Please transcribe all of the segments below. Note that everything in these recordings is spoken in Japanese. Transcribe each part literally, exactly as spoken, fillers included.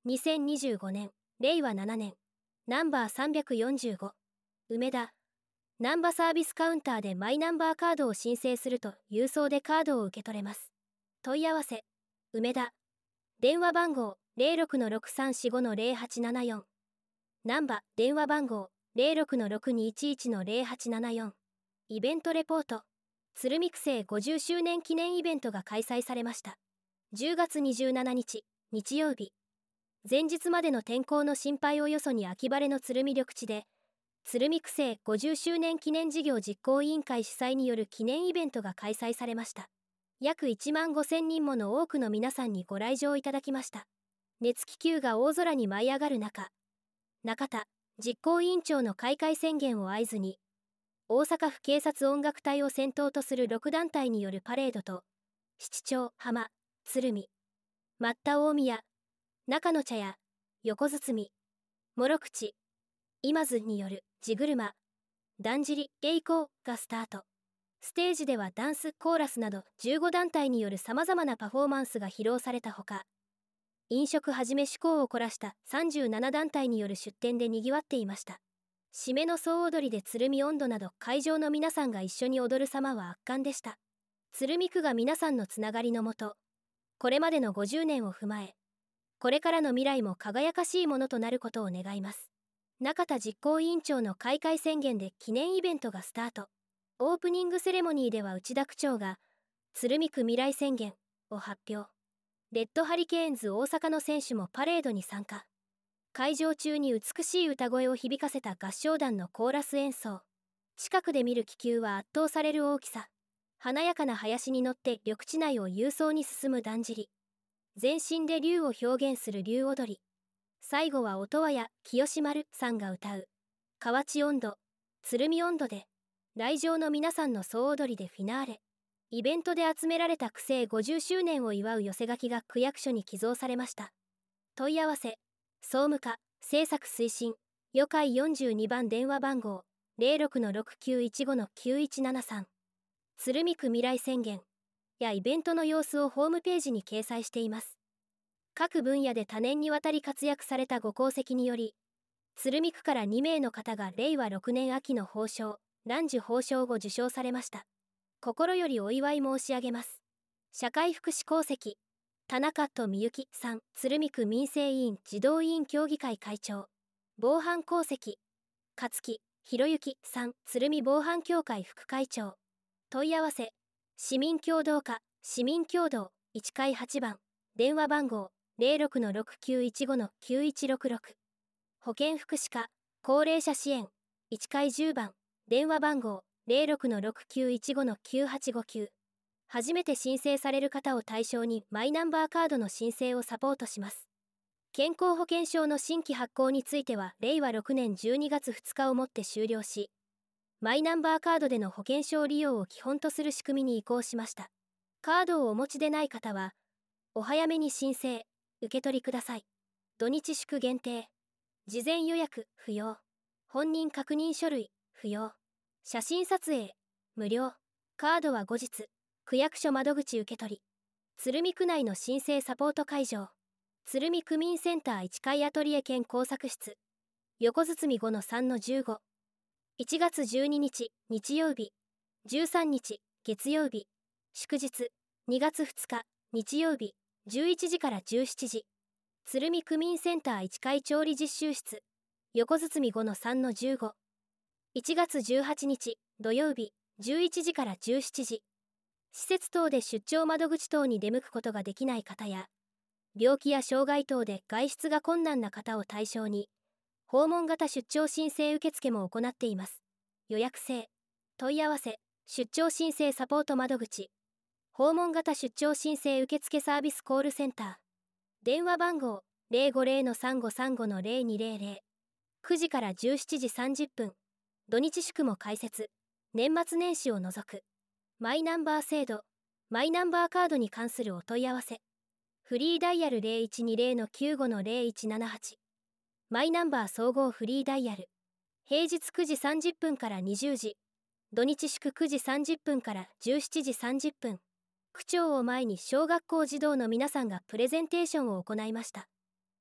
にせんにじゅうごねんれいわななねんナンバーさんびゃくよんじゅうご梅田ナンバサービスカウンターでマイナンバーカードを申請すると郵送でカードを受け取れます。問い合わせ梅田電話番号 ゼロろくのろくさんよんごのゼロはちななよんナンバ電話番号 ゼロろくのろくにいちいちのゼロはちななよんイベントレポート鶴見区政ごじゅっしゅうねん記念イベントが開催されました。じゅうがつにじゅうしちにち日曜日、前日までの天候の心配をよそに秋晴れの鶴見緑地で鶴見区政ごじゅっしゅうねん記念事業実行委員会主催による記念イベントが開催されました。約いちまんごせんにんもの多くの皆さんにご来場いただきました。熱気球が大空に舞い上がる中、中田実行委員長の開会宣言を合図に大阪府警察音楽隊を先頭とするろくだんたいによるパレードと七町浜鶴見松田大宮中野茶屋横堤諸口今津による地車だんじり芸行がスタート。ステージではダンスコーラスなどじゅうごだんたいによるさまざまなパフォーマンスが披露されたほか、飲食はじめ趣向を凝らしたさんじゅうななだんたいによる出展でにぎわっていました。締めの総踊りで鶴見音頭など会場の皆さんが一緒に踊る様は圧巻でした。鶴見区が皆さんのつながりのもと、これまでのごじゅうねんを踏まえ、これからの未来も輝かしいものとなることを願います。中田実行委員長の開会宣言で記念イベントがスタート。オープニングセレモニーでは内田区長が鶴見区未来宣言を発表。レッドハリケーンズ大阪の選手もパレードに参加。会場中に美しい歌声を響かせた合唱団のコーラス演奏。近くで見る気球は圧倒される大きさ。華やかな林に乗って緑地内を勇壮に進むだんじり。全身で竜を表現する竜踊り。最後は音羽屋清丸さんが歌う河内音頭鶴見音頭で来場の皆さんの総踊りでフィナーレ。イベントで集められた区政ごじゅっしゅうねんを祝う寄せ書きが区役所に寄贈されました。問い合わせ総務課政策推進予会よんじゅうにばん電話番号 ゼロろくのろくきゅういちごのきゅういちななさん鶴見区未来宣言やイベントの様子をホームページに掲載しています。各分野で多年にわたり活躍されたご功績により、鶴見区からにめいの方がれいわろくねん秋の褒章、蘭寿褒章を受章されました。心よりお祝い申し上げます。社会福祉功績、田中富幸さん、鶴見区民生委員児童委員協議会会長。防犯功績、勝木博之さん、鶴見防犯協会副会長。問い合わせ、市民協働課、市民協働いちかいはちばん、電話番号、ゼロろくのろくきゅういちごのきゅういちろくろく保健福祉課高齢者支援いちかいじゅうばん電話番号ゼロろくのろくきゅういちごのきゅうはちごきゅう初めて申請される方を対象にマイナンバーカードの申請をサポートします。健康保険証の新規発行についてはれいわろくねんじゅうにがつふつかをもって終了し、マイナンバーカードでの保険証利用を基本とする仕組みに移行しました。カードをお持ちでない方はお早めに申請受け取りください。土日祝限定。事前予約不要。本人確認書類不要。写真撮影無料。カードは後日区役所窓口受け取り。鶴見区内の申請サポート会場。鶴見区民センターいっかいアトリエ兼工作室。横堤ごのさんのじゅうご。いちがつじゅうににち日曜日。じゅうさんにち月曜日。祝日にがつふつか日曜日。じゅういちじからじゅうしちじ。鶴見区民センターいっかい調理実習室。横堤ごのさんのじゅうご。いちがつじゅうはちにち土曜日じゅういちじからじゅうしちじ。施設等で出張窓口等に出向くことができない方や、病気や障害等で外出が困難な方を対象に、訪問型出張申請受付も行っています。予約制。問い合わせ、出張申請サポート窓口。訪問型出張申請受付サービスコールセンター。電話番号 ゼロごゼロのさんごさんごのゼロにゼロゼロ。くじからじゅうしちじさんじゅっぷん。土日祝も開設。年末年始を除く。マイナンバー制度。マイナンバーカードに関するお問い合わせ。フリーダイヤル ゼロいちにゼロのきゅうごのゼロいちななはち。マイナンバー総合フリーダイヤル。平日くじさんじゅっぷんからにじゅうじ。土日祝くじさんじゅっぷんからじゅうしちじさんじゅっぷん。区長を前に小学校児童の皆さんがプレゼンテーションを行いました。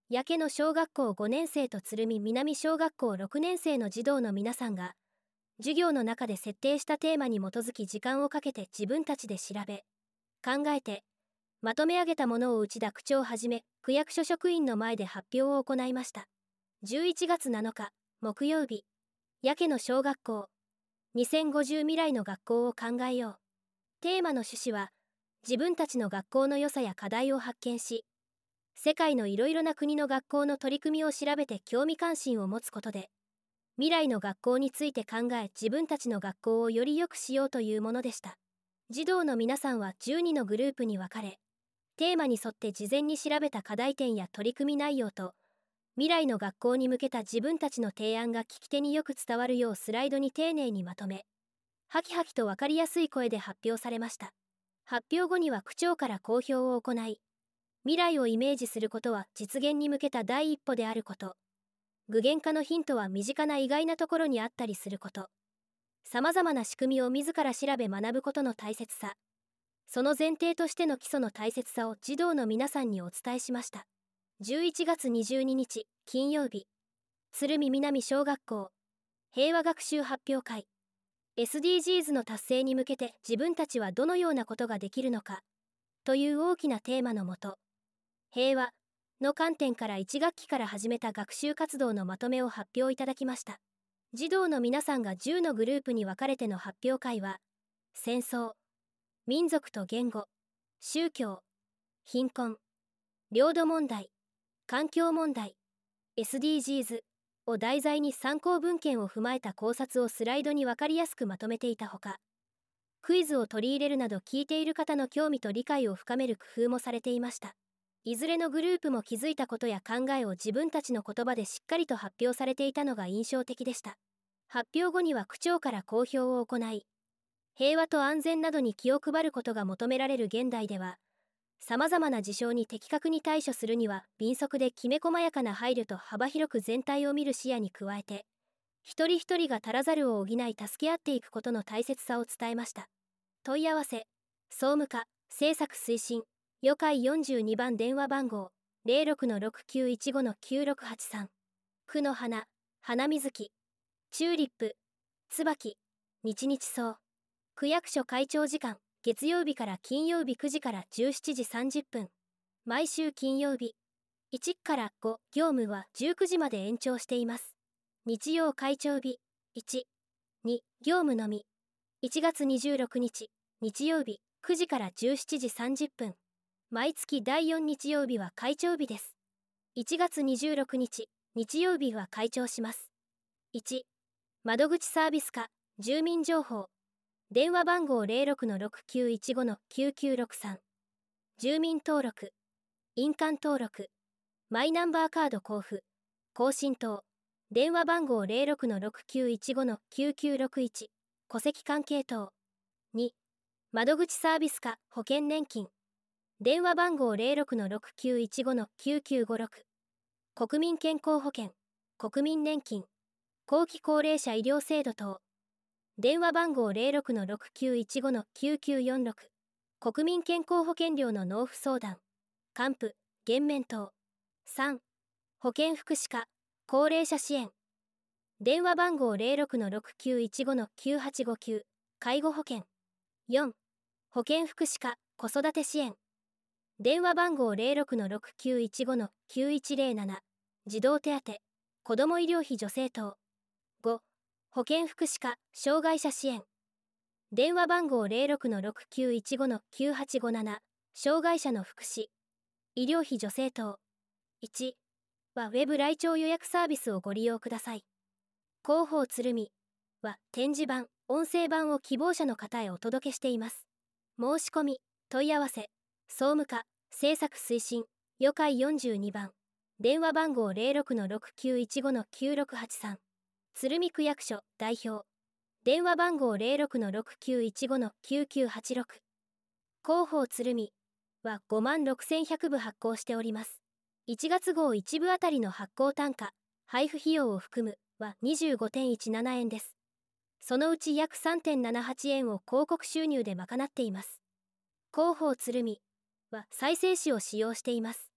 焼け野小学校ごねん生と鶴見南小学校ろくねん生の児童の皆さんが、授業の中で設定したテーマに基づき時間をかけて自分たちで調べ、考えて、まとめ上げたものを内田区長はじめ、区役所職員の前で発表を行いました。じゅういちがつなのか、木曜日、焼け野小学校、にせんごじゅう未来の学校を考えよう。テーマの趣旨は、自分たちの学校の良さや課題を発見し、世界のいろいろな国の学校の取り組みを調べて興味関心を持つことで、未来の学校について考え自分たちの学校をより良くしようというものでした。児童の皆さんはじゅうにのグループに分かれ、テーマに沿って事前に調べた課題点や取り組み内容と、未来の学校に向けた自分たちの提案が聞き手によく伝わるようスライドに丁寧にまとめ、はきはきと分かりやすい声で発表されました。発表後には区長から公表を行い、未来をイメージすることは実現に向けた第一歩であること。具現化のヒントは身近な意外なところにあったりすること。さまざまな仕組みを自ら調べ学ぶことの大切さ。その前提としての基礎の大切さを児童の皆さんにお伝えしました。じゅういちがつにじゅうににち、金曜日。鶴見南小学校。平和学習発表会。エスディージーズ の達成に向けて自分たちはどのようなことができるのか。という大きなテーマのもと、平和の観点からいち学期から始めた学習活動のまとめを発表いただきました。児童の皆さんがじゅうのグループに分かれての発表会は、戦争、民族と言語、宗教、貧困、領土問題、環境問題、エスディージーズ を題材に参考文献を踏まえた考察をスライドに分かりやすくまとめていたほか、クイズを取り入れるなど聞いている方の興味と理解を深める工夫もされていました。いずれのグループも気づいたことや考えを自分たちの言葉でしっかりと発表されていたのが印象的でした。発表後には区長から公表を行い、平和と安全などに気を配ることが求められる現代では、様々な事象に的確に対処するには敏速できめ細やかな配慮と幅広く全体を見る視野に加えて、一人一人が足らざるを補い助け合っていくことの大切さを伝えました。問い合わせ、総務課、政策推進、予会よんじゅうにばん電話番号 ゼロろくのろくきゅういちごのきゅうろくはちさん。区の花、花水木、チューリップ、椿、日々草。区役所会長時間、月曜日から金曜日くじからじゅうしちじさんじゅっぷん。毎週金曜日。いちからご、業務はじゅうくじまで延長しています。日曜会長日、いち、に、業務のみ。いちがつにじゅうろくにち、日曜日、くじからじゅうしちじさんじゅっぷん。毎月だいよん日曜日は会長日です。いちがつにじゅうろくにち、日曜日は会長します。いち、窓口サービス課、住民情報。電話番号 ゼロろくのろくきゅういちごのきゅうきゅうろくさん。住民登録、印鑑登録、マイナンバーカード交付、更新等。電話番号 ゼロろくのろくきゅういちごのきゅうきゅうろくいち。戸籍関係等。に、窓口サービス課、保険年金。電話番号 ゼロろくのろくきゅういちごのきゅうきゅうごろく。国民健康保険、国民年金、後期高齢者医療制度等。電話番号 ゼロろくのろくきゅういちごのきゅうきゅうよんろく。国民健康保険料の納付相談、還付、減免等。さん、保健福祉課、高齢者支援。電話番号 ゼロろくのろくきゅういちごのきゅうはちごきゅう。介護保険。よん、保健福祉課、子育て支援。電話番号 ゼロろくのろくきゅういちごのきゅういちゼロなな。児童手当、子ども医療費助成等。ご、保健福祉課、障害者支援。電話番号 ゼロろくのろくきゅういちごのきゅうはちごなな。障害者の福祉、医療費助成等。いちはウェブ来庁予約サービスをご利用ください。広報鶴見は展示版、音声版を希望者の方へお届けしています。申し込み、問い合わせ、総務課、政策推進、予会よんじゅうにばん。電話番号 ゼロろくのろくきゅういちごのきゅうろくはちさん。鶴見区役所代表。電話番号 ゼロろくのろくきゅういちごのきゅうきゅうはちろく。広報鶴見はごまんろくせんひゃくぶ発行しております。いちがつ号いち部あたりの発行単価、配布費用を含むは にじゅうごてんいちなな 円です。そのうち約 さんてんななはち 円を広告収入で賄っています。広報鶴見は再生紙を使用しています。